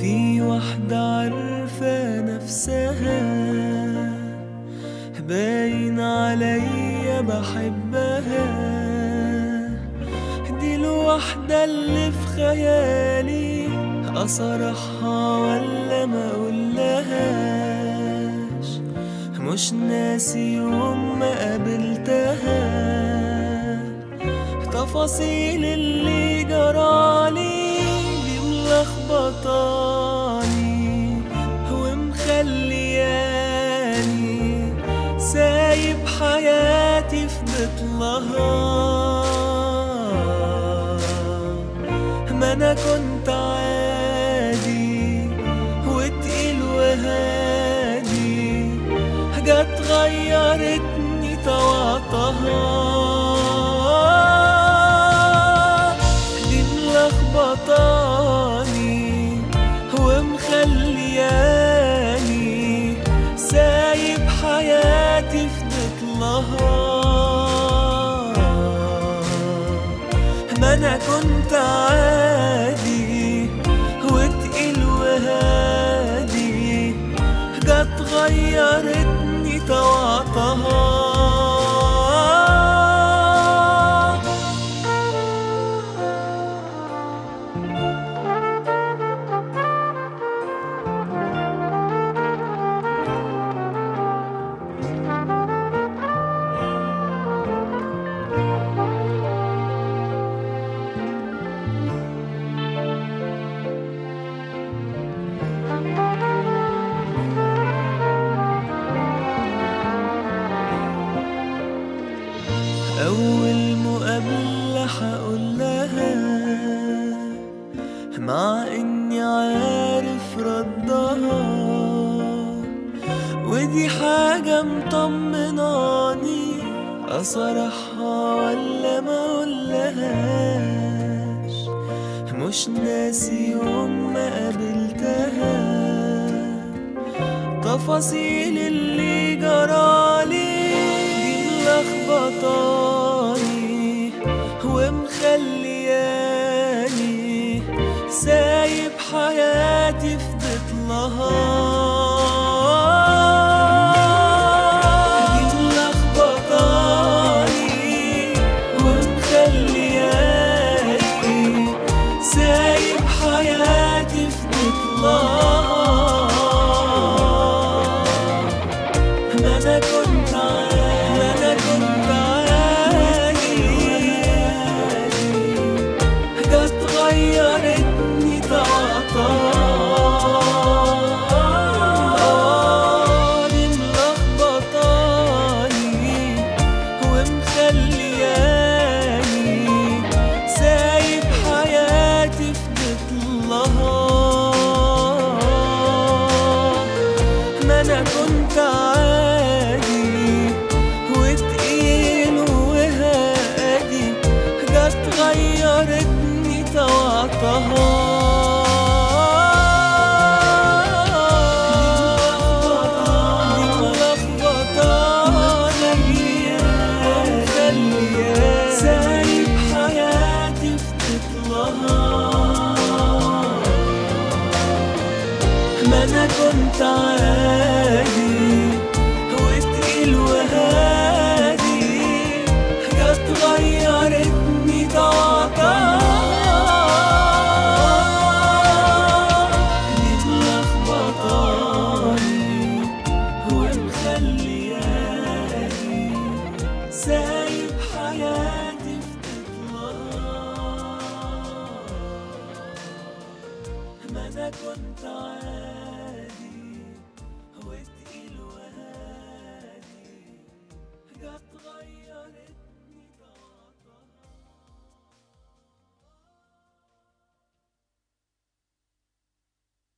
في واحدة عارفة نفسها، باين عليا بحبها. دي الواحدة اللي في خيالي، أصرحها ولا ما أقولهاش؟ مش ناسي يوم ما قابلتها، تفاصيل اللي جرالي دي ملخبطاني ومخلياني سايب حياتي في بطلها. ما أنا كنت عادي وتقيل وهادي، جت غيرتني طوعتها. دي ملخبطاني ومخلياني سايب حياتي في بطلها. ما أنا كنت عادي وتقيل وهادي، جت غيرتني طوعتها. أول مقابلة هقولها، مع إني عارف ردها، ودي حاجة مطمناني، أصرحها ولا ما أقولهاش؟ مش ناسي يوم ما قابلتها، تفاصيل اللي جرالي ملخبطاني ومخلياني سايب حياتي في بطلها. دي ملخبطاني ومخلياني سايب حياتي في بطلها. ما أنا كنت غيرتني طوعتها. دي ملخبطاني ومخلياني سايب حياتي في بطلها. ما أنا كنت عادي وتقيل وهادي، جت غيرتني طوعتها. دي ملخبطاني ومخلياني سايب حياتي في بطلها. ما أنا كنت عادي وتقيل وهادي، جت غيرتني طوعتها. سايب حياتي في بطلها. ما أنا كنت عادي